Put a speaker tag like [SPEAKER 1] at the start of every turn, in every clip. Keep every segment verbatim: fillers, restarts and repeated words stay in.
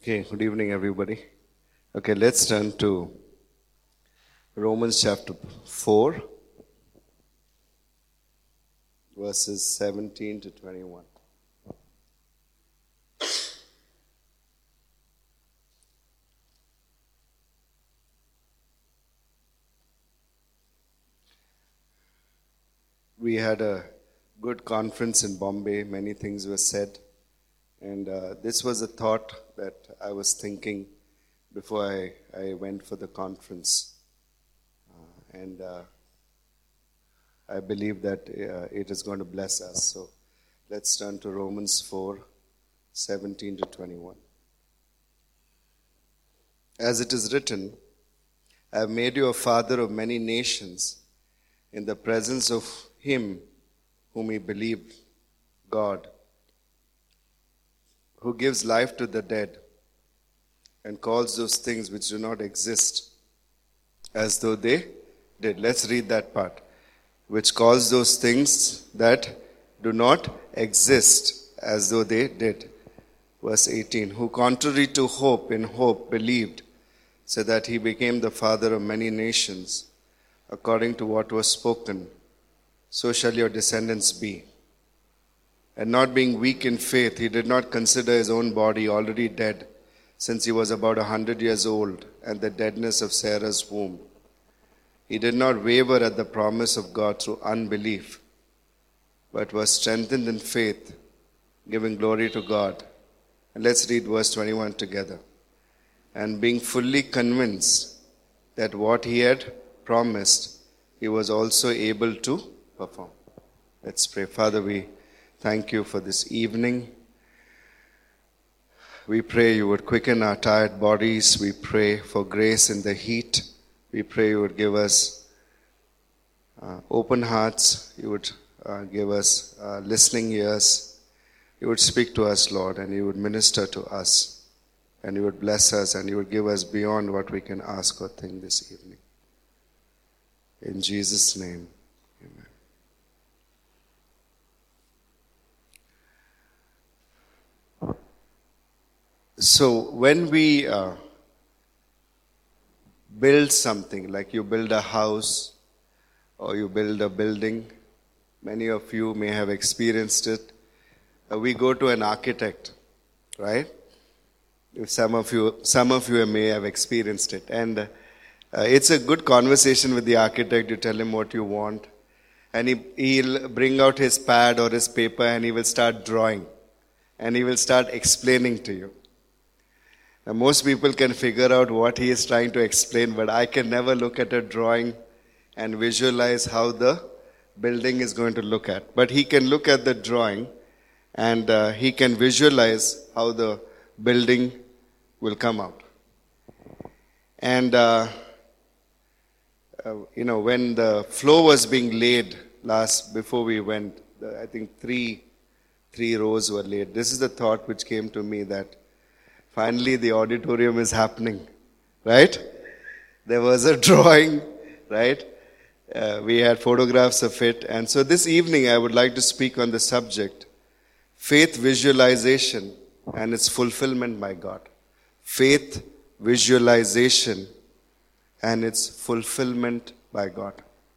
[SPEAKER 1] Okay, good evening, everybody. Okay, let's turn to Romans chapter four, verses seventeen to twenty-one. We had a good conference in Bombay. Many things were said. And uh, this was a thought that I was thinking before I, I went for the conference. Uh, and uh, I believe that uh, it is going to bless us. So let's turn to Romans four, seventeen to twenty-one. As it is written, I have made you a father of many nations in the presence of him whom he believed, God, who gives life to the dead and calls those things which do not exist as though they did. Let's read that part. Which calls those things that do not exist as though they did. Verse eighteen. Who contrary to hope, in hope believed, so that he became the father of many nations, according to what was spoken, so shall your descendants be. And not being weak in faith, he did not consider his own body already dead, since he was about a hundred years old, and the deadness of Sarah's womb. He did not waver at the promise of God through unbelief, but was strengthened in faith, giving glory to God. And let's read verse twenty-one together. And being fully convinced that what he had promised, he was also able to perform. Let's pray. Father, we thank you for this evening. We pray you would quicken our tired bodies. We pray for grace in the heat. We pray you would give us uh, open hearts. You would uh, give us uh, listening ears. You would speak to us, Lord, and you would minister to us. And you would bless us, and you would give us beyond what we can ask or think this evening. In Jesus' name. So when we uh, build something, like you build a house or you build a building, many of you may have experienced it. Uh, we go to an architect, right? If some of you, some of you may have experienced it, and uh, it's a good conversation with the architect. You tell him what you want, and he he'll bring out his pad or his paper, and he will start drawing, and he will start explaining to you. Now, most people can figure out what he is trying to explain, but I can never look at a drawing and visualize how the building is going to look at. But he can look at the drawing and uh, he can visualize how the building will come out. And, uh, uh, you know, when the floor was being laid last, before we went, I think three, three rows were laid. This is the thought which came to me that finally, the auditorium is happening, right? There was a drawing, right? Uh, we had photographs of it. And so this evening, I would like to speak on the subject, faith visualization and its fulfillment by God. Faith visualization and its fulfillment by God.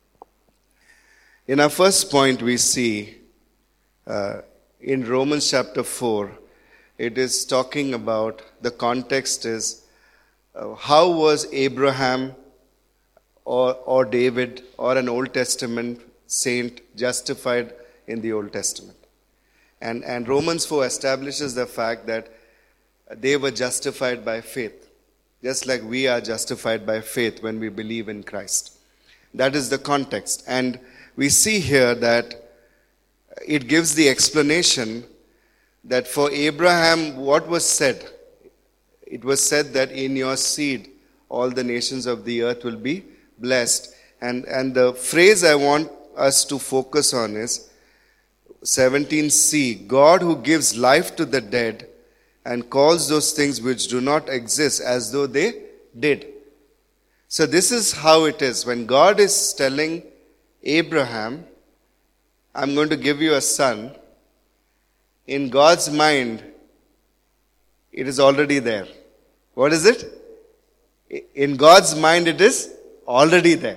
[SPEAKER 1] In our first point, we see uh, in Romans chapter four, it is talking about, the context is, uh, how was Abraham or, or David or an Old Testament saint justified in the Old Testament? And, and Romans four establishes the fact that they were justified by faith, just like we are justified by faith when we believe in Christ. That is the context. And we see here that it gives the explanation that for Abraham, what was said? It was said that in your seed, all the nations of the earth will be blessed. And, and the phrase I want us to focus on is seventeen c, God who gives life to the dead and calls those things which do not exist as though they did. So this is how it is. When God is telling Abraham, I'm going to give you a son, in God's mind, it is already there. What is it? In God's mind, it is already there.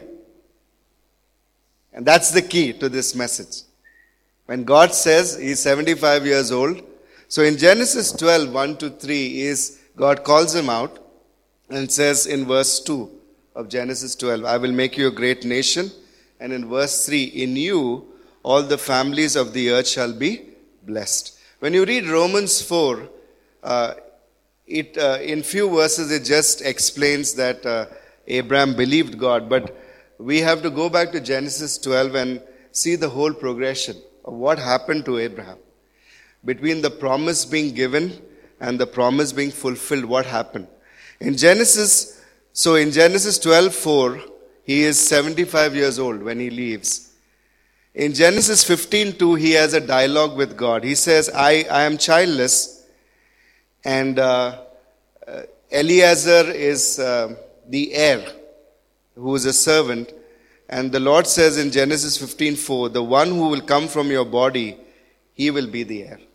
[SPEAKER 1] And that's the key to this message. When God says He's seventy-five years old, so in Genesis twelve, one to three, is God calls him out and says in verse two of Genesis twelve, I will make you a great nation. And in verse three, in you all the families of the earth shall be blessed. When you read Romans four, uh, it uh, in few verses it just explains that uh, Abraham believed God. But we have to go back to Genesis twelve and see the whole progression of what happened to Abraham. Between the promise being given and the promise being fulfilled, what happened? In Genesis, so in Genesis twelve four, he is seventy-five years old when he leaves. In Genesis fifteen two, he has a dialogue with God. He says, I, I am childless, and uh, uh, Eliezer is uh, the heir, who is a servant. And the Lord says in Genesis fifteen four, the one who will come from your body, he will be the heir.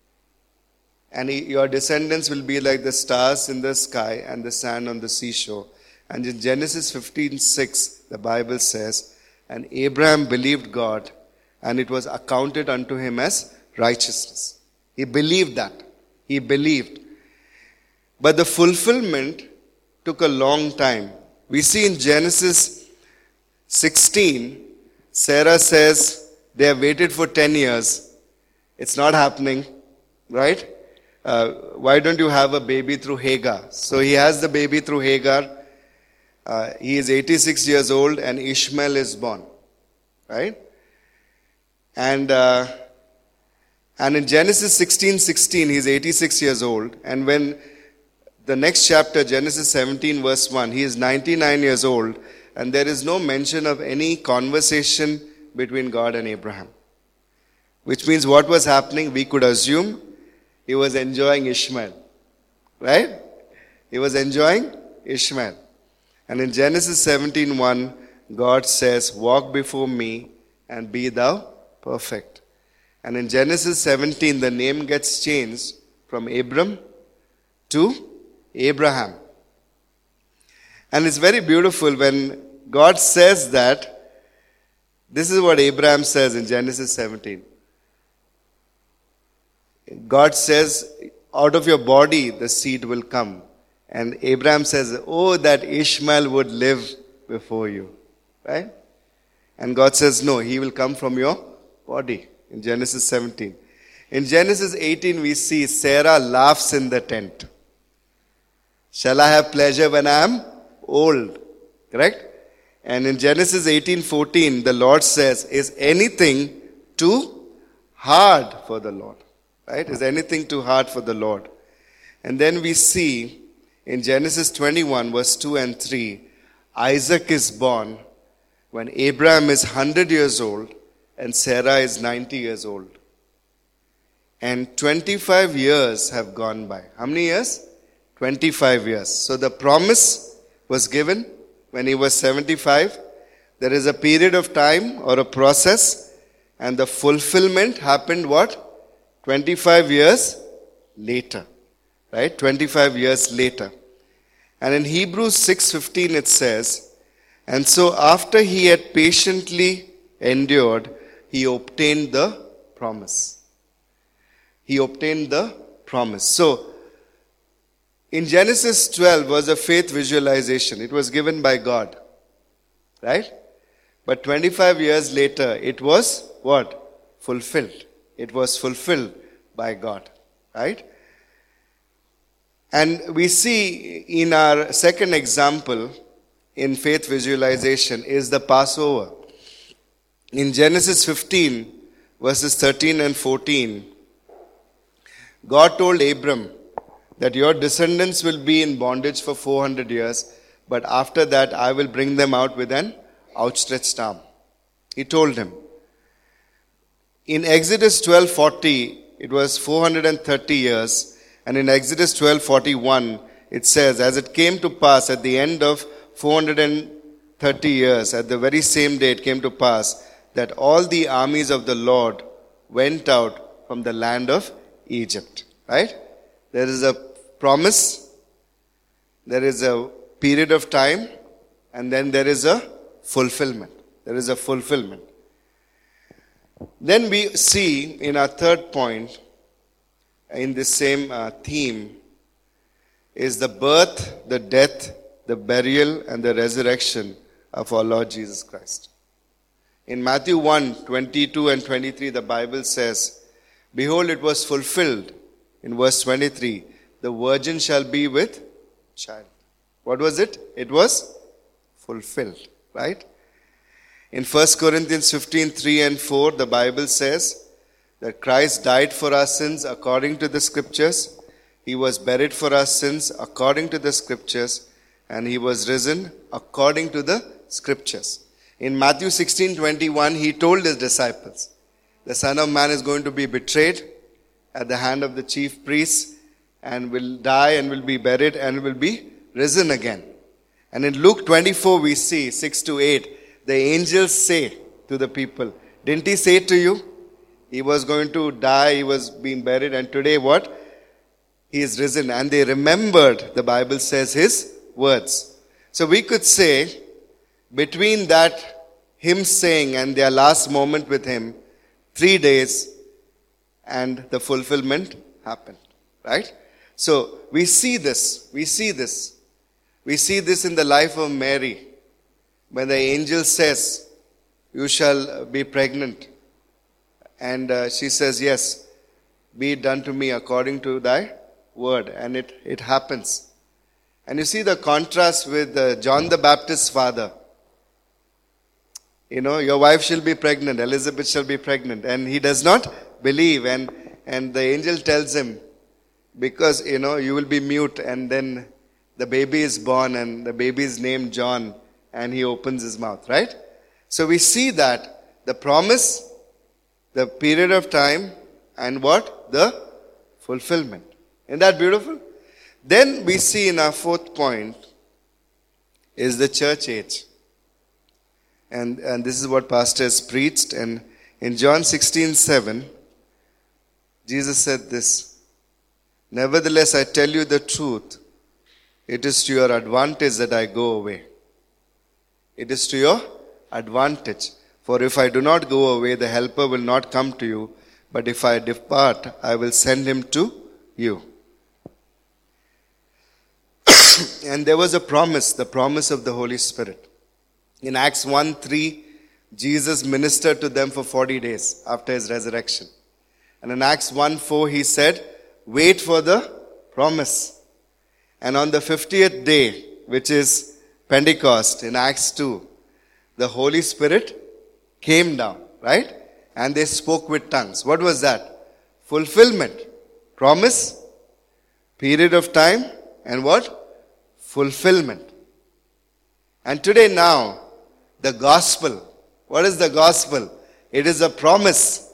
[SPEAKER 1] And he, your descendants will be like the stars in the sky and the sand on the seashore. And in Genesis fifteen six, the Bible says, and Abraham believed God, and it was accounted unto him as righteousness. He believed that. He believed. But the fulfillment took a long time. We see in Genesis sixteen, Sarah says they have waited for ten years. It's not happening, right? Uh, why don't you have a baby through Hagar? So he has the baby through Hagar. Uh, he is eighty-six years old and Ishmael is born, right? And uh, and in Genesis sixteen sixteen, he's eighty-six years old. And when the next chapter, Genesis seventeen verse one, he is ninety-nine years old. And there is no mention of any conversation between God and Abraham. Which means what was happening, we could assume he was enjoying Ishmael. Right? He was enjoying Ishmael. And in Genesis seventeen one, God says, walk before me and be thou perfect. And in Genesis seventeen, the name gets changed from Abram to Abraham. And it's very beautiful when God says that. This is what Abraham says in Genesis seventeen. God says, out of your body the seed will come. And Abraham says, oh, that Ishmael would live before you. Right? And God says, no, he will come from your body. In Genesis seventeen. In Genesis eighteen, we see Sarah laughs in the tent. Shall I have pleasure when I am old? Correct? And in Genesis eighteen fourteen, the Lord says, is anything too hard for the Lord? Right? Is anything too hard for the Lord? And then we see in Genesis twenty-one, verse two and three, Isaac is born when Abraham is one hundred years old and Sarah is ninety years old. And twenty-five years have gone by. How many years? twenty-five years. So the promise was given when he was seventy-five. There is a period of time or a process, and the fulfillment happened what? twenty-five years later. Right? twenty-five years later. And in Hebrews six fifteen it says, and so after he had patiently endured, he obtained the promise. He obtained the promise. So, in Genesis twelve was a faith visualization. It was given by God. Right? But twenty-five years later, it was what? Fulfilled. It was fulfilled by God. Right? And we see in our second example in faith visualization is the Passover. In Genesis fifteen, verses thirteen and fourteen, God told Abram that your descendants will be in bondage for four hundred years, but after that I will bring them out with an outstretched arm. He told him. In Exodus twelve forty, it was four hundred thirty years. And in Exodus twelve forty-one, it says, as it came to pass at the end of four hundred thirty years, at the very same day it came to pass, that all the armies of the Lord went out from the land of Egypt. Right? There is a promise, there is a period of time, and then there is a fulfillment. There is a fulfillment. Then we see in our third point, in the same uh, theme, is the birth, the death, the burial, and the resurrection of our Lord Jesus Christ. In Matthew one, twenty-two and twenty-three, the Bible says, behold, it was fulfilled. In verse twenty-three, the virgin shall be with child. What was it? It was fulfilled, right? In First Corinthians fifteen, three and four, the Bible says that Christ died for our sins according to the scriptures. He was buried for our sins according to the scriptures, and he was risen according to the scriptures. In Matthew sixteen, twenty-one, he told his disciples, the Son of Man is going to be betrayed at the hand of the chief priests, and will die and will be buried and will be risen again. And in Luke twenty-four, we see six to eight, the angels say to the people, didn't he say to you, he was going to die, he was being buried, and today what? He is risen. And they remembered, the Bible says, his words. So we could say, between that him saying and their last moment with him, three days, and the fulfillment happened. Right? So we see this. We see this. We see this in the life of Mary. When the angel says, you shall be pregnant. And uh, she says, yes, be it done to me according to thy word. And it, it happens. And you see the contrast with uh, John the Baptist's father. You know, your wife shall be pregnant, Elizabeth shall be pregnant. And he does not believe. And, and the angel tells him, because, you know, you will be mute. And then the baby is born and the baby is named John. And he opens his mouth, right? So we see that the promise, the period of time, and what? The fulfillment. Isn't that beautiful? Then we see in our fourth point is the church age. And, and this is what Pastor has preached. And in John sixteen seven, Jesus said this, nevertheless, I tell you the truth. It is to your advantage that I go away. It is to your advantage. For if I do not go away, the helper will not come to you. But if I depart, I will send him to you. And there was a promise, the promise of the Holy Spirit. In Acts one three, Jesus ministered to them for forty days after his resurrection. And in Acts one four, he said, wait for the promise. And on the fiftieth day, which is Pentecost, in Acts two, the Holy Spirit came down, right? And they spoke with tongues. What was that? Fulfillment. Promise, period of time, and what? Fulfillment. And today now, the gospel. What is the gospel? It is a promise.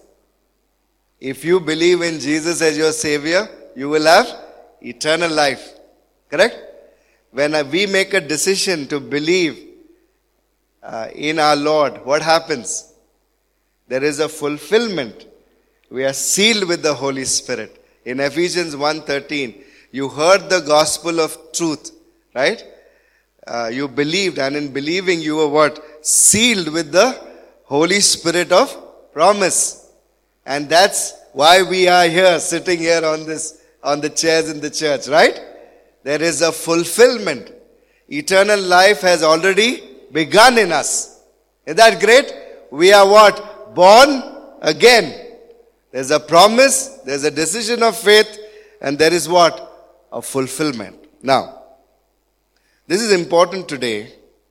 [SPEAKER 1] If you believe in Jesus as your Savior, you will have eternal life. Correct? When we make a decision to believe uh, in our Lord, what happens? There is a fulfillment. We are sealed with the Holy Spirit. In Ephesians one thirteen, you heard the gospel of truth, right? Uh, you believed, and in believing you were what? Sealed with the Holy Spirit of promise. And that's why we are here, sitting here on this, on the chairs in the church, right? There is a fulfillment. Eternal life has already begun in us. Isn't that great? We are what? Born again. There's a promise, there's a decision of faith, and there is what? A fulfillment. Now, this is important today.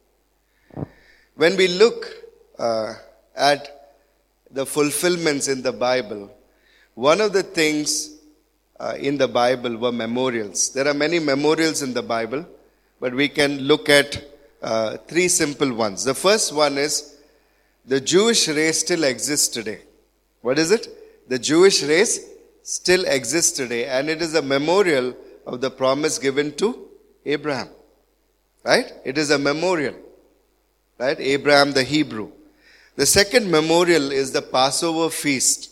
[SPEAKER 1] When we look uh, at the fulfillments in the Bible, one of the things uh, in the Bible were memorials. There are many memorials in the Bible, but we can look at uh, three simple ones. The first one is the Jewish race still exists today. What is it? The Jewish race still exists today, and it is a memorial of the promise given to Abraham. Right? It is a memorial. Right? Abraham the Hebrew. The second memorial is the Passover feast.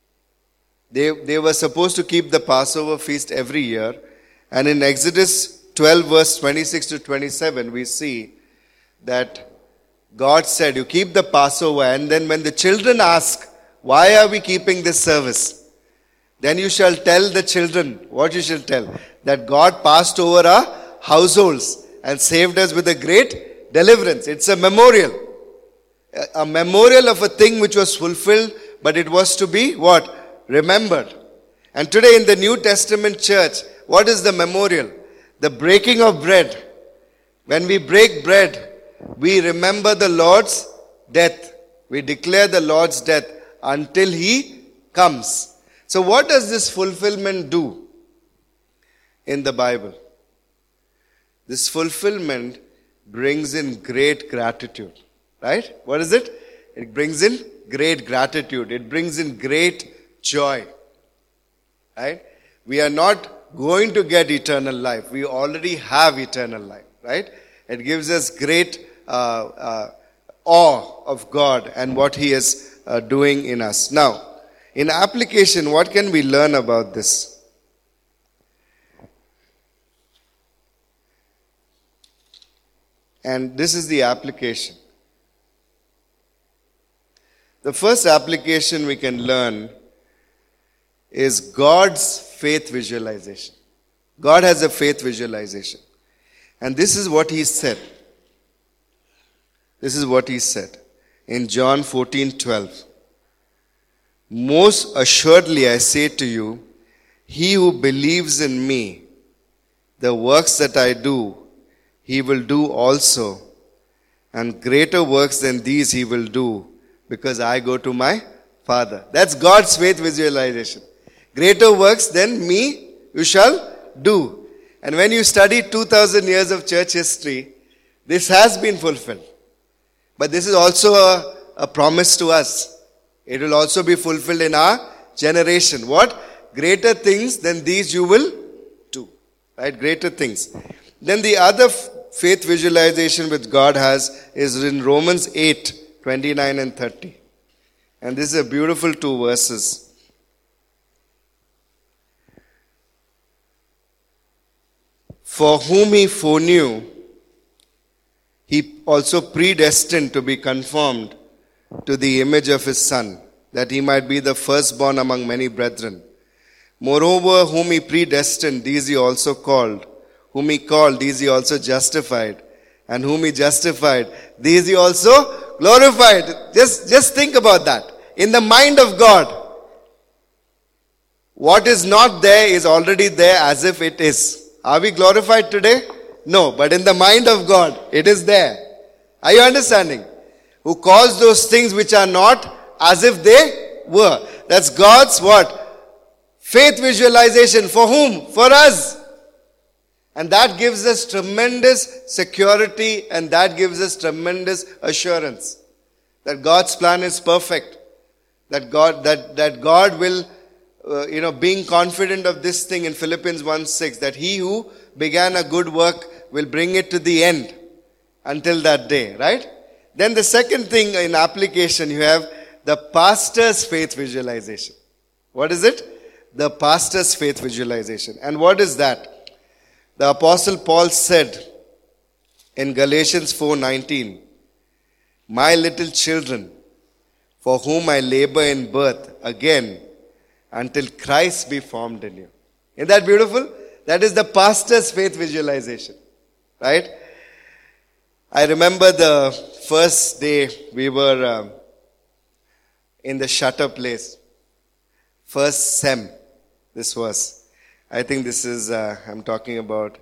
[SPEAKER 1] They, they were supposed to keep the Passover feast every year. And in Exodus twelve verse twenty-six to twenty-seven, we see that God said, you keep the Passover, and then when the children ask, why are we keeping this service? Then you shall tell the children, what you shall tell? That God passed over our households and saved us with a great deliverance. It's a memorial. A, a memorial of a thing which was fulfilled, but it was to be what? Remembered. And today in the New Testament church, what is the memorial? The breaking of bread. When we break bread, we remember the Lord's death. We declare the Lord's death until He comes. So what does this fulfillment do in the Bible? This fulfillment brings in great gratitude. Right? What is it? It brings in great gratitude. It brings in great joy. Right? We are not going to get eternal life. We already have eternal life. Right? It gives us great uh, uh, awe of God and what He is uh, doing in us. Now, in application, what can we learn about this? And this is the application. The first application we can learn is God's faith visualization. God has a faith visualization. And this is what He said. This is what He said in John fourteen twelve. Most assuredly I say to you, he who believes in me, the works that I do, he will do also. And greater works than these he will do, because I go to my Father. That's God's faith visualization. Greater works than me you shall do. And when you study two thousand years of church history, this has been fulfilled. But this is also a, a promise to us. It will also be fulfilled in our generation. What? Greater things than these you will do. Right? Greater things. Then the other f- faith visualization which God has is in Romans eight, twenty-nine and thirty. And this is a beautiful two verses. For whom He foreknew, He also predestined to be conformed to the image of His Son, that He might be the firstborn among many brethren. Moreover, whom He predestined, these He also called. Whom He called, these He also justified. And whom He justified, these He also glorified. Just, just think about that. In the mind of God, what is not there is already there as if it is. Are we glorified today? No, but in the mind of God, it is there. Are you understanding? Who calls those things which are not as if they were. That's God's what? Faith visualization. For whom? For us. And that gives us tremendous security, and that gives us tremendous assurance that God's plan is perfect. That God, that, that God will, uh, you know, being confident of this thing in Philippians one six, that He who began a good work will bring it to the end until that day, right? Then the second thing in application, you have the pastor's faith visualization. What is it? The pastor's faith visualization. And what is that? The Apostle Paul said in Galatians four nineteen, my little children, for whom I labor in birth again until Christ be formed in you. Isn't that beautiful? That is the pastor's faith visualization. Right? I remember the first day we were um, in the shutter place. First sem, this was. I think this is, uh, I'm talking about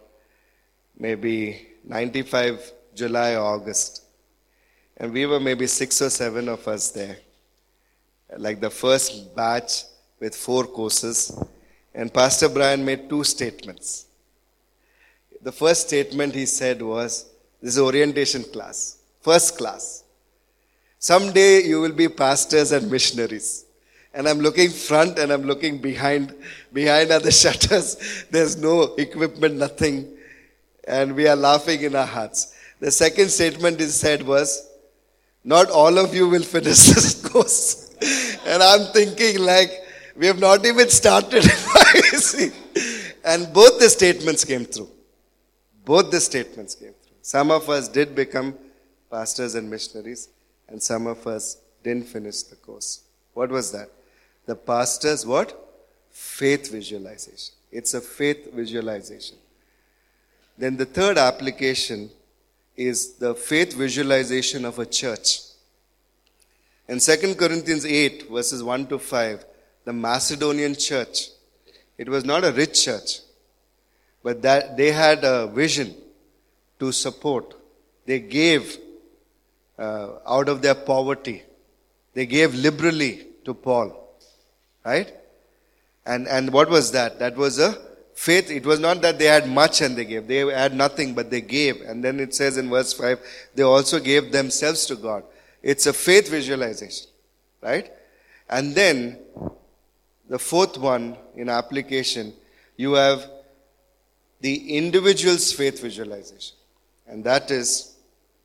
[SPEAKER 1] maybe ninety-five, July or August. And we were maybe six or seven of us there. Like the first batch with four courses. And Pastor Brian made two statements. The first statement he said was, this is orientation class. First class. Someday you will be pastors and missionaries. And I'm looking front and I'm looking behind. Behind are the shutters. There's no equipment, nothing. And we are laughing in our hearts. The second statement he said was, not all of you will finish this course. And I'm thinking like, we have not even started. And both the statements came through. Both the statements came through. Some of us did become pastors and missionaries, and some of us didn't finish the course. What was that? The pastor's what? Faith visualization. It's a faith visualization. Then the third application is the faith visualization of a church. In Second Corinthians eight, verses one to five, the Macedonian church, it was not a rich church, but that they had a vision to support. They gave uh, out of their poverty. They gave liberally to Paul. Right? And and what was that? That was a faith. It was not that they had much and they gave. They had nothing, but they gave. And then it says in verse five, they also gave themselves to God. It's a faith visualization. Right? And then the fourth one in application, you have the individual's faith visualization. And that is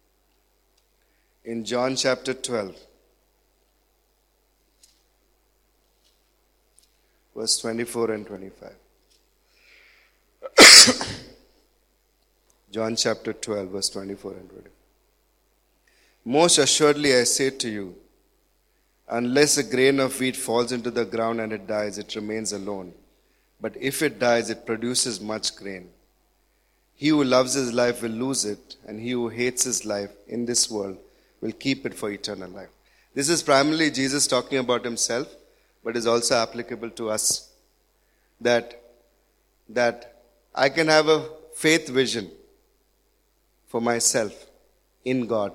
[SPEAKER 1] in John chapter twelve. Verse twenty-four and twenty-five. John chapter twelve, verse twenty-four and twenty-five. Most assuredly I say to you, unless a grain of wheat falls into the ground and it dies, it remains alone. But if it dies, it produces much grain. He who loves his life will lose it, and he who hates his life in this world will keep it for eternal life. This is primarily Jesus talking about himself, but is also applicable to us. That, that I can have a faith vision for myself in God.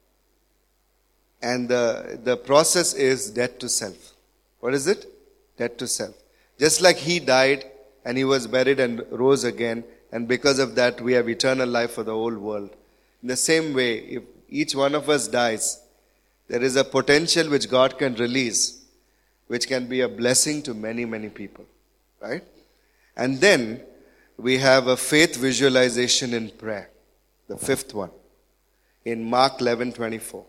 [SPEAKER 1] And the, the process is death to self. What is it? Death to self. Just like he died and he was buried and rose again, and because of that we have eternal life for the whole world. In the same way, if each one of us dies, there is a potential which God can release, which can be a blessing to many, many people. Right? And then we have a faith visualization in prayer. The fifth one. In Mark eleven twenty-four.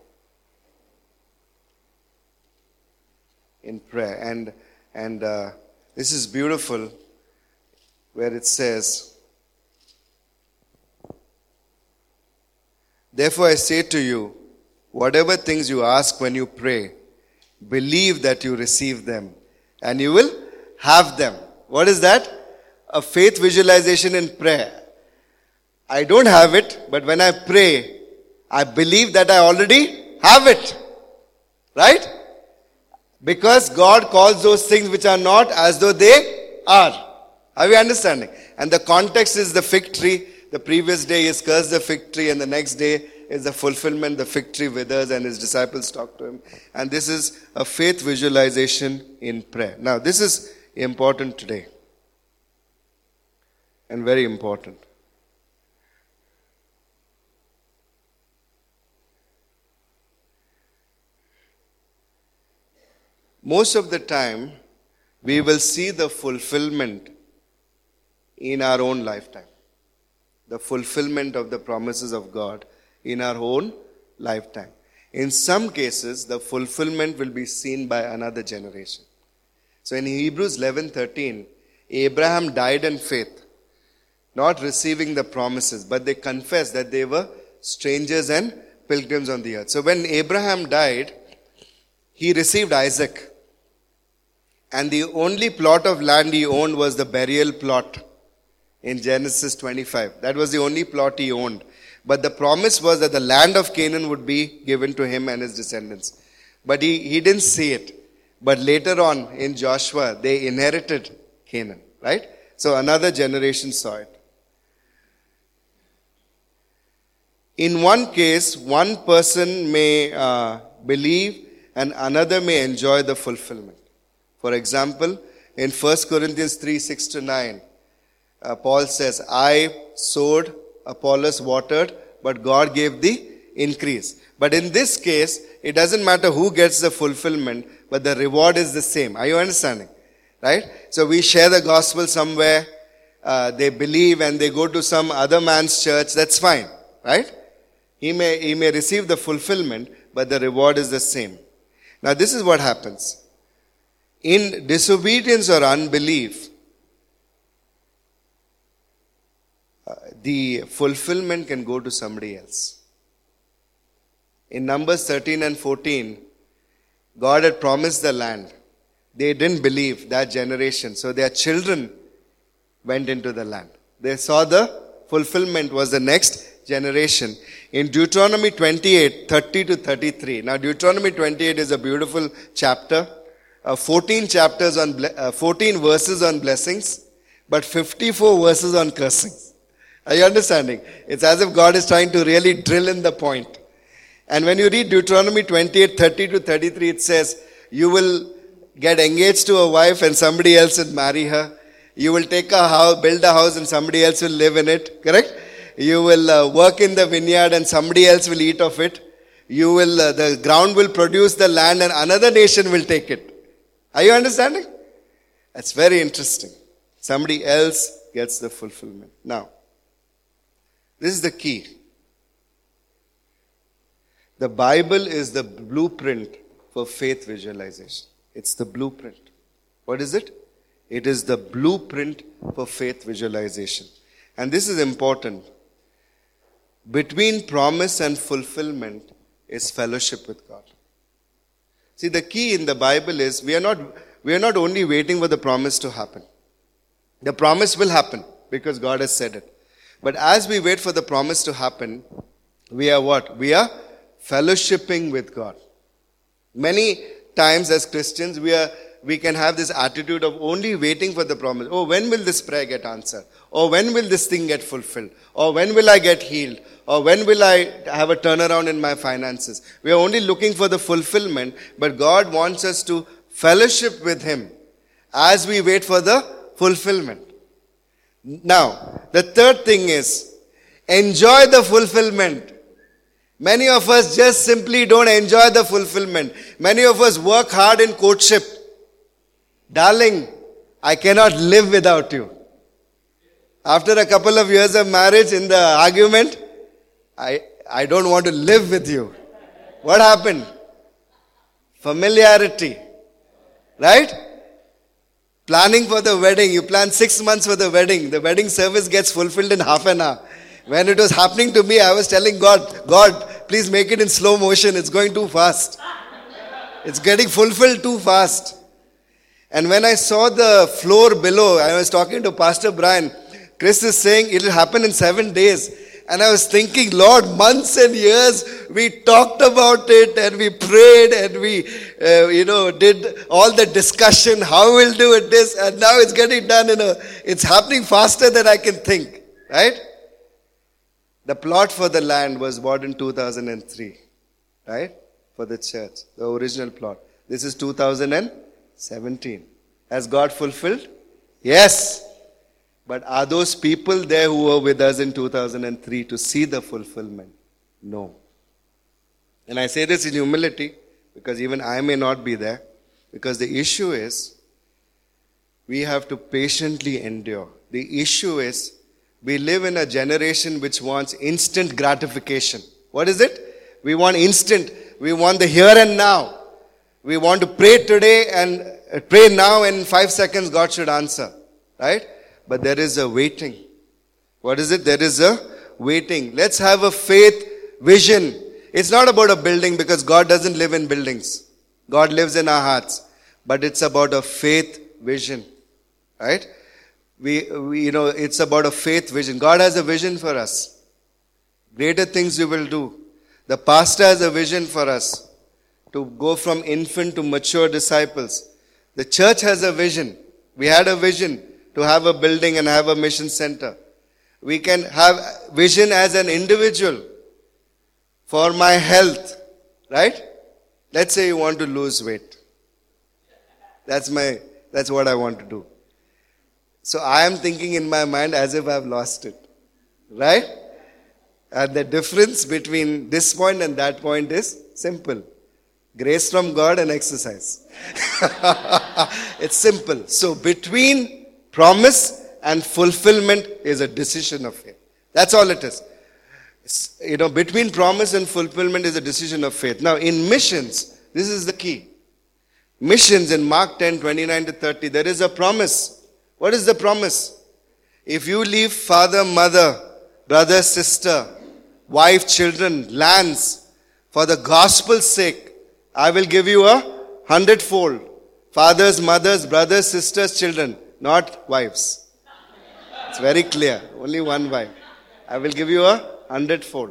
[SPEAKER 1] In prayer. And, and uh, this is beautiful where it says, therefore I say to you, whatever things you ask when you pray, believe that you receive them and you will have them. What is that? A faith visualization in prayer. I don't have it, but when I pray, I believe that I already have it. Right? Because God calls those things which are not as though they are. Are we understanding? And the context is the fig tree. The previous day is curse the fig tree, and the next day is the fulfillment. The fig tree withers and his disciples talk to him. And this is a faith visualization in prayer. Now, this is important today. And very important. Most of the time, we will see the fulfillment in our own lifetime. The fulfillment of the promises of God in our own lifetime. In some cases, the fulfillment will be seen by another generation. So in Hebrews eleven thirteen, Abraham died in faith, not receiving the promises, but they confessed that they were strangers and pilgrims on the earth. So when Abraham died, he received Isaac. And the only plot of land he owned was the burial plot in Genesis twenty-five. That was the only plot he owned. But the promise was that the land of Canaan would be given to him and his descendants. But he, he didn't see it. But later on in Joshua, they inherited Canaan. Right? So another generation saw it. In one case, one person may uh, believe and another may enjoy the fulfillment. For example, in First Corinthians three, six to nine, uh, Paul says, I sowed, Apollos watered, but God gave the increase. But in this case, it doesn't matter who gets the fulfillment, but the reward is the same. Are you understanding? Right? So we share the gospel somewhere, uh, they believe and they go to some other man's church, that's fine. Right? He may, he may receive the fulfillment, but the reward is the same. Now this is what happens. In disobedience or unbelief, uh, the fulfillment can go to somebody else. In Numbers thirteen and fourteen, God had promised the land. They didn't believe, that generation. So their children went into the land. They saw the fulfillment was the next generation. In Deuteronomy twenty-eight, thirty to thirty-three. Now Deuteronomy twenty-eight is a beautiful chapter. Uh, fourteen chapters on, ble- uh, fourteen verses on blessings, but fifty-four verses on cursing. Are you understanding? It's as if God is trying to really drill in the point. And when you read Deuteronomy twenty-eight, thirty to thirty-three, it says, you will get engaged to a wife and somebody else will marry her. You will take a house, build a house and somebody else will live in it. Correct? You will uh, work in the vineyard and somebody else will eat of it. You will, uh, the ground will produce the land and another nation will take it. Are you understanding? That's very interesting. Somebody else gets the fulfillment. Now, this is the key. The Bible is the blueprint for faith visualization. It's the blueprint. What is it? It is the blueprint for faith visualization. And this is important. Between promise and fulfillment is fellowship with God. See, the key in the Bible is we are not, we are not only waiting for the promise to happen. The promise will happen because God has said it. But as we wait for the promise to happen, we are what? We are fellowshipping with God. Many times as Christians, we are we can have this attitude of only waiting for the promise. Oh, when will this prayer get answered? Or when will this thing get fulfilled? Or when will I get healed? Or when will I have a turnaround in my finances? We are only looking for the fulfillment, but God wants us to fellowship with Him as we wait for the fulfillment. Now, the third thing is, enjoy the fulfillment. Many of us just simply don't enjoy the fulfillment. Many of us work hard in courtship. Darling, I cannot live without you. After a couple of years of marriage, in the argument, I, I don't want to live with you. What happened? Familiarity. Right? Planning for the wedding. You plan six months for the wedding. The wedding service gets fulfilled in half an hour. When it was happening to me, I was telling God, God, please make it in slow motion. It's going too fast. It's getting fulfilled too fast. And when I saw the floor below, I was talking to Pastor Brian. Chris is saying it will happen in seven days. And I was thinking, Lord, months and years, we talked about it and we prayed and we, uh, you know, did all the discussion, how we'll do it this, and now it's getting done in a, it's happening faster than I can think, right? The plot for the land was bought in two thousand three, right? For the church, the original plot. This is two thousand seventeen. Has God fulfilled? Yes. But are those people there who were with us in two thousand three to see the fulfillment? No. And I say this in humility because even I may not be there. Because the issue is, we have to patiently endure. The issue is, we live in a generation which wants instant gratification. What is it? We want instant. We want the here and now. We want to pray today and uh, pray now and in five seconds God should answer. Right? But there is a waiting. What is it? There is a waiting. Let's have a faith vision. It's not about a building because God doesn't live in buildings. God lives in our hearts. But it's about a faith vision. Right? We, we, you know, it's about a faith vision. God has a vision for us. Greater things we will do. The pastor has a vision for us to go from infant to mature disciples. The church has a vision. We had a vision to have a building and have a mission center. We can have vision as an individual for my health, right? Let's say you want to lose weight. That's my, that's what I want to do. So I am thinking in my mind as if I've lost it, right? And the difference between this point and that point is simple. Grace from God and exercise. It's simple. So between promise and fulfillment is a decision of faith. That's all it is. It's, you know, between promise and fulfillment is a decision of faith. Now, in missions, this is the key. Missions in Mark ten, twenty-nine to thirty, there is a promise. What is the promise? If you leave father, mother, brother, sister, wife, children, lands, for the gospel's sake, I will give you a hundredfold. Fathers, mothers, brothers, sisters, children, not wives. It's very clear. Only one wife. I will give you a hundredfold.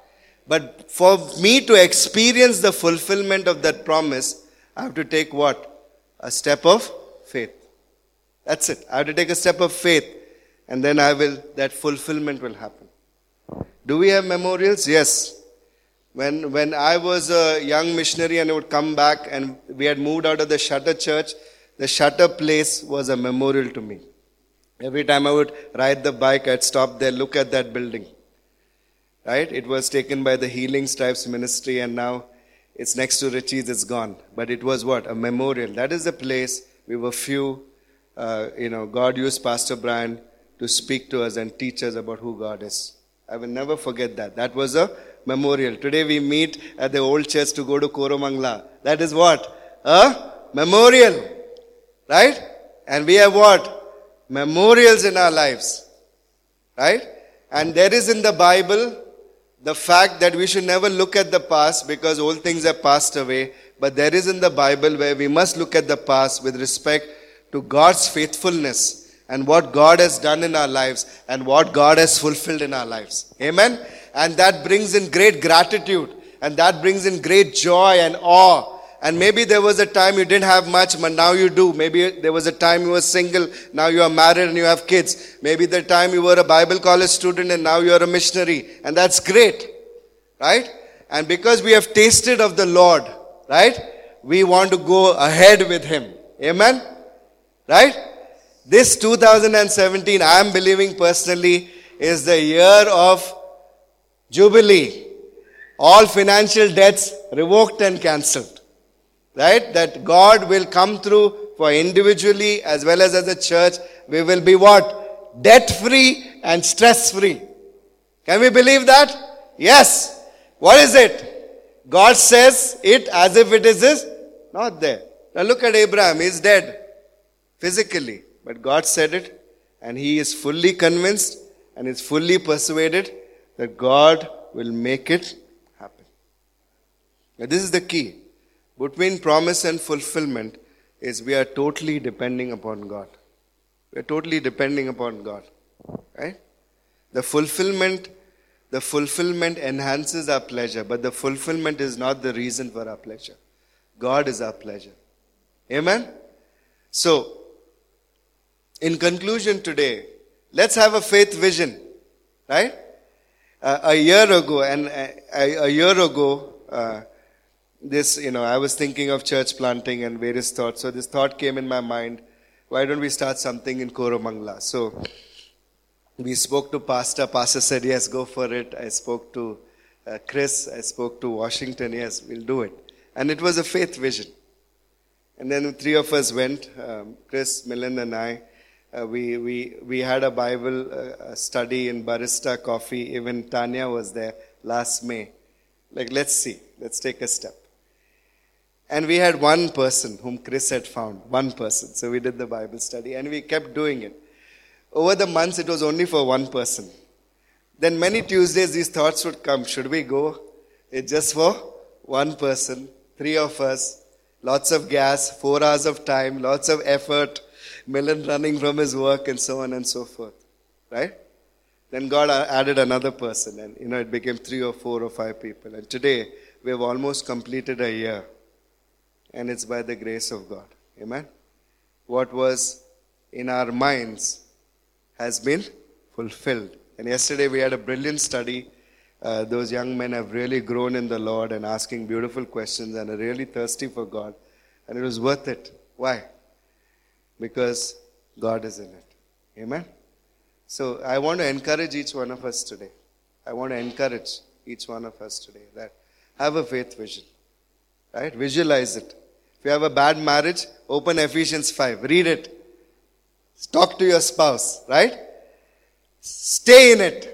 [SPEAKER 1] But for me to experience the fulfillment of that promise, I have to take what? A step of faith. That's it. I have to take a step of faith. And then I will, that fulfillment will happen. Do we have memorials? Yes. When, when I was a young missionary and I would come back and we had moved out of the Shutter Church, the Shutter place was a memorial to me. Every time I would ride the bike, I'd stop there, look at that building. Right? It was taken by the Healing Stripes Ministry and now it's next to Richie's, it's gone. But it was what? A memorial. That is the place we were few. Uh, you know, God used Pastor Brian to speak to us and teach us about who God is. I will never forget that. That was a memorial. Today we meet at the old church to go to Koromangala. That is what? A memorial. Right? And we have what? Memorials in our lives. Right? And there is in the Bible the fact that we should never look at the past because old things have passed away. But there is in the Bible where we must look at the past with respect to God's faithfulness and what God has done in our lives and what God has fulfilled in our lives. Amen? And that brings in great gratitude and that brings in great joy and awe. And maybe there was a time you didn't have much, but now you do. Maybe there was a time you were single, now you are married and you have kids. Maybe the time you were a Bible college student and now you are a missionary. And that's great. Right? And because we have tasted of the Lord, right? We want to go ahead with Him. Amen? Right? This two thousand seventeen, I am believing personally, is the year of Jubilee. All financial debts revoked and cancelled. Right? That God will come through for individually as well as as a church. We will be what? Debt-free and stress-free. Can we believe that? Yes. What is it? God says it as if it is his, not there. Now look at Abraham. He is dead physically. But God said it and he is fully convinced and is fully persuaded that God will make it happen. Now this is the key. Between promise and fulfillment is we are totally depending upon God. We are totally depending upon God. Right? The fulfillment, the fulfillment enhances our pleasure, but the fulfillment is not the reason for our pleasure. God is our pleasure. Amen? So, in conclusion today, let's have a faith vision. Right? Uh, a year ago, and a, a year ago, uh, This, you know, I was thinking of church planting and various thoughts. So this thought came in my mind, why don't we start something in Koromangala? So we spoke to Pastor. Pastor said, yes, go for it. I spoke to uh, Chris. I spoke to Washington. Yes, we'll do it. And it was a faith vision. And then the three of us went, um, Chris, Milind and I. Uh, we, we, we had a Bible uh, study in Barista Coffee. Even Tanya was there last May. Like, let's see. Let's take a step. And we had one person whom Chris had found, one person. So we did the Bible study and we kept doing it. Over the months, it was only for one person. Then many Tuesdays, these thoughts would come. Should we go? It's just for one person, three of us, lots of gas, four hours of time, lots of effort, Milind running from his work and so on and so forth. Right? Then God added another person and, you know, it became three or four or five people. And today, we have almost completed a year. And it's by the grace of God. Amen? What was in our minds has been fulfilled. And yesterday we had a brilliant study. Uh, those young men have really grown in the Lord and asking beautiful questions and are really thirsty for God. And it was worth it. Why? Because God is in it. Amen? So I want to encourage each one of us today. I want to encourage each one of us today that have a faith vision. Right? Visualize it. If you have a bad marriage, open Ephesians five. Read it. Talk to your spouse. Right? Stay in it.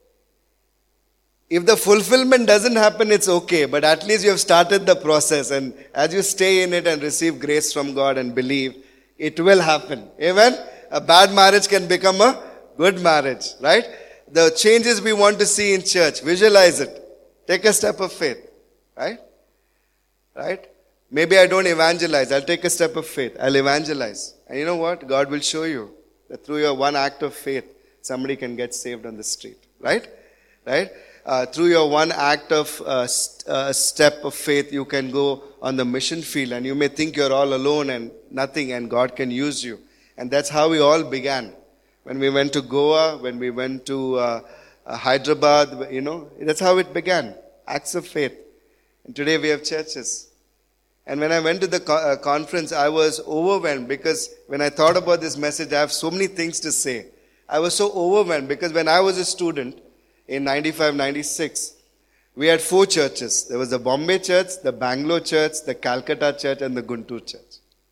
[SPEAKER 1] If the fulfillment doesn't happen, it's okay. But at least you have started the process. And as you stay in it and receive grace from God and believe, it will happen. Amen? A bad marriage can become a good marriage. Right? the changes we want to see in church. Visualize it. Take a step of faith. Right? Right? Maybe I don't evangelize. I'll take a step of faith. I'll evangelize. And you know what? God will show you that through your one act of faith, somebody can get saved on the street. Right? Right? Uh, through your one act of uh, st- uh, step of faith, you can go on the mission field, and you may think you're all alone and nothing, and God can use you. And that's how we all began. When we went to Goa, when we went to uh, uh, Hyderabad, you know, that's how it began. Acts of faith. And today we have churches. And when I went to the co- uh, conference, I was overwhelmed because when I thought about this message, I have so many things to say. I was so overwhelmed because when I was a student, in ninety-five, ninety-six, we had four churches. There was the Bombay church, the Bangalore church, the Calcutta church, and the Guntur church.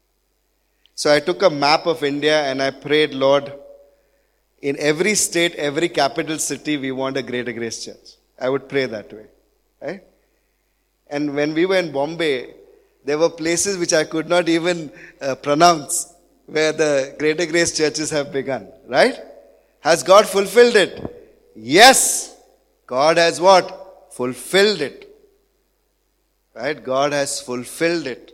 [SPEAKER 1] So I took a map of India and I prayed, Lord, in every state, every capital city, we want a Greater Grace Church. I would pray that way. Right? And when we were in Bombay, there were places which I could not even uh, pronounce where the Greater Grace churches have begun. Right? Has God fulfilled it? Yes, God has what? Fulfilled it. Right? God has fulfilled it.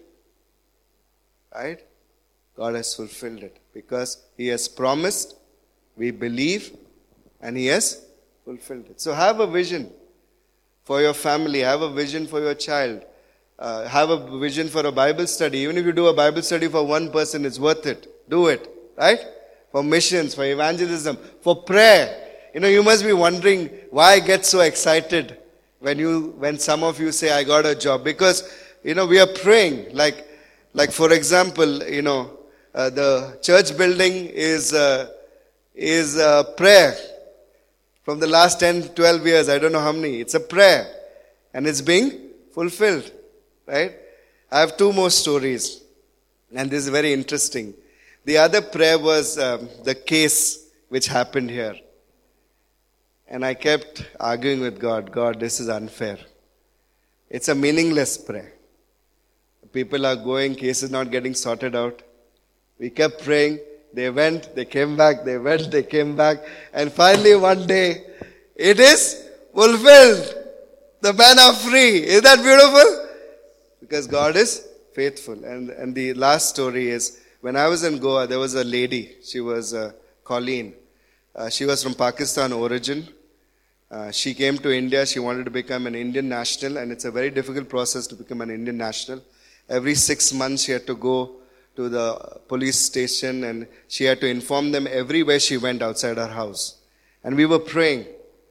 [SPEAKER 1] Right? God has fulfilled it. Because He has promised, we believe, and He has fulfilled it. So have a vision for your family. Have a vision for your child. Uh, have a vision for a Bible study. Even if you do a Bible study for one person, it's worth it. Do it. Right? For missions, for evangelism, for prayer. You know, you must be wondering why I get so excited when you, when some of you say, I got a job. Because, you know, we are praying. Like, like for example, you know, uh, the church building is, uh, is a prayer. From the last ten, twelve years, I don't know how many. It's a prayer. And it's being fulfilled. Right? I have two more stories. And this is very interesting. The other prayer was um, the case which happened here. And I kept arguing with God, God, this is unfair. It's a meaningless prayer. People are going, case is not getting sorted out. We kept praying. They went, they came back, they went, they came back. And finally one day, it is fulfilled. The men are free. Is that beautiful? Because God is faithful. And, and the last story is, when I was in Goa, there was a lady. She was uh, Colleen. Uh, she was from Pakistan origin. Uh, she came to India. She wanted to become an Indian national, and it's a very difficult process to become an Indian national. Every six months, she had to go to the police station, and she had to inform them everywhere she went outside her house. And we were praying.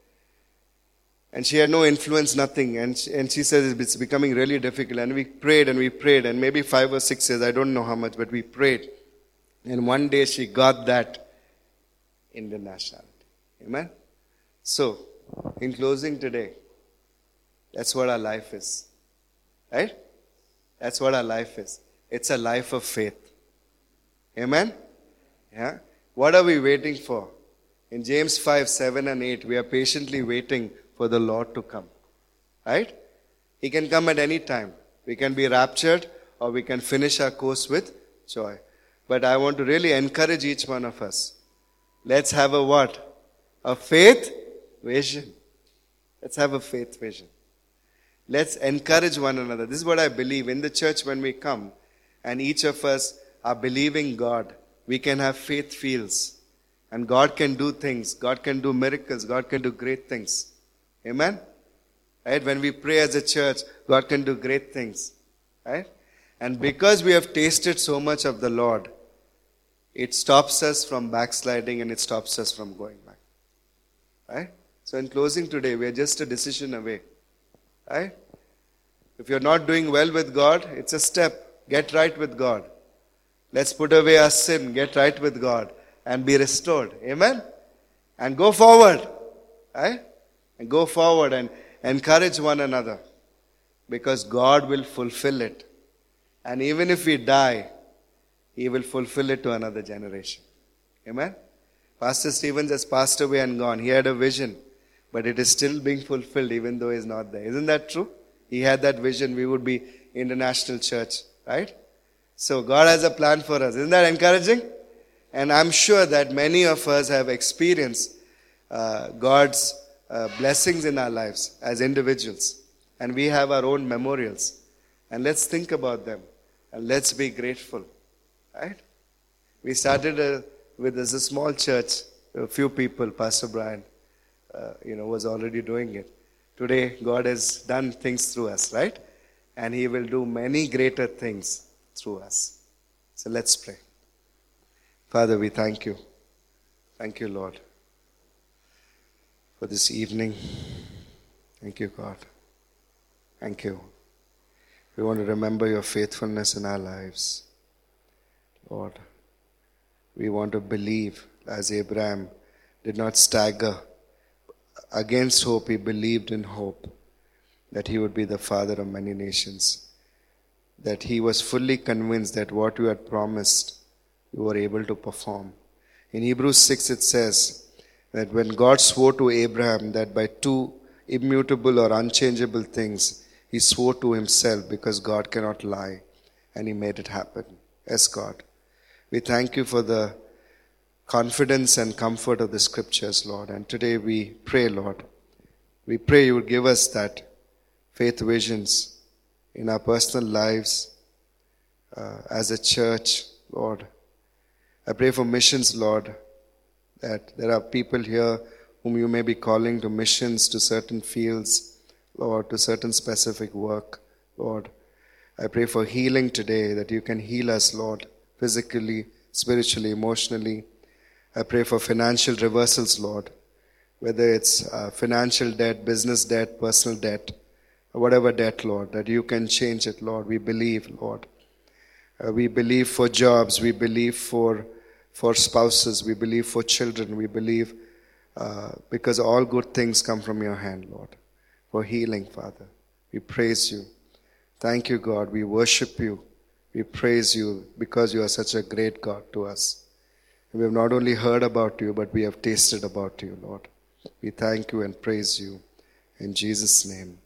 [SPEAKER 1] And she had no influence, nothing. And she, and she says it's becoming really difficult. And we prayed and we prayed. And maybe five or six years, I don't know how much, but we prayed. And one day she got that Indian nationality. Amen? So, in closing today, that's what our life is. Right? That's what our life is. It's a life of faith. Amen? Yeah? What are we waiting for? In James five, seven and eight, we are patiently waiting for the Lord to come. Right? He can come at any time. We can be raptured or we can finish our course with joy. But I want to really encourage each one of us. Let's have a what? A faith vision. Let's have a faith vision. Let's encourage one another. This is what I believe. In the church when we come and each of us are believing God, we can have faith fields. And God can do things. God can do miracles. God can do great things. Amen? Right? When we pray as a church, God can do great things. Right? And because we have tasted so much of the Lord, it stops us from backsliding and it stops us from going back. Right? So in closing today, we are just a decision away. Right? If you're not doing well with God, it's a step. Get right with God. Let's put away our sin, get right with God, and be restored. Amen? And go forward. Right? And go forward and encourage one another. Because God will fulfill it. And even if we die, He will fulfill it to another generation. Amen? Pastor Stevens has passed away and gone. He had a vision. But it is still being fulfilled even though he's not there. Isn't that true? He had that vision. We would be international church. Right? So God has a plan for us. Isn't that encouraging? And I'm sure that many of us have experienced uh, God's uh, blessings in our lives as individuals. And we have our own memorials. And let's think about them. And let's be grateful. Right? We started a, with this a small church, a few people, Pastor Brian, uh, you know, was already doing it. Today, God has done things through us, right? And He will do many greater things through us. So let's pray. Father, we thank you. Thank you, Lord, for this evening. Thank you, God. Thank you. We want to remember your faithfulness in our lives. Lord, we want to believe as Abraham did not stagger against hope. He believed in hope that he would be the father of many nations. That he was fully convinced that what you had promised, you were able to perform. In Hebrews six it says that when God swore to Abraham that by two immutable or unchangeable things, He swore to Himself because God cannot lie, and He made it happen. Yes, God. We thank you for the confidence and comfort of the scriptures, Lord. And today we pray, Lord, we pray you would give us that faith visions in our personal lives, uh, as a church, Lord. I pray for missions, Lord, that there are people here whom you may be calling to missions, to certain fields, Lord, to certain specific work, Lord. I pray for healing today, that you can heal us, Lord, physically, spiritually, emotionally. I pray for financial reversals, Lord, whether it's uh, financial debt, business debt, personal debt, or whatever debt, Lord, that you can change it, Lord. We believe, Lord. Uh, we believe for jobs, we believe for for spouses, we believe for children, we believe uh, because all good things come from your hand, Lord. For healing, Father. We praise you. Thank you, God. We worship you. We praise you because you are such a great God to us. We have not only heard about you, but we have tasted about you, Lord. We thank you and praise you. In Jesus' name.